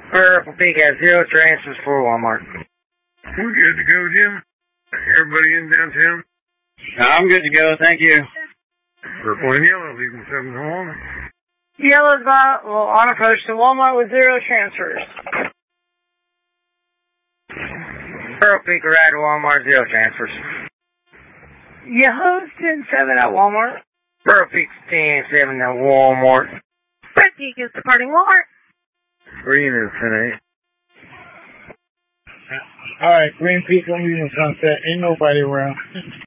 Purple Peak has 0 transfers for Walmart. We're good to go, Jim. Everybody in downtown? I'm good to go, thank you. Purple and yellow, leaving 7 to Walmart. Yellow's on approach to Walmart with 0 transfers. Purple Peak arrived at Walmart, 0 transfers. Yellow's 10-7 at Walmart. Purple Peak's 10-7 at Walmart. Red Peak is departing Walmart. Green is 10-8. Alright, Green Peak, I'm using Sunset. Ain't nobody around.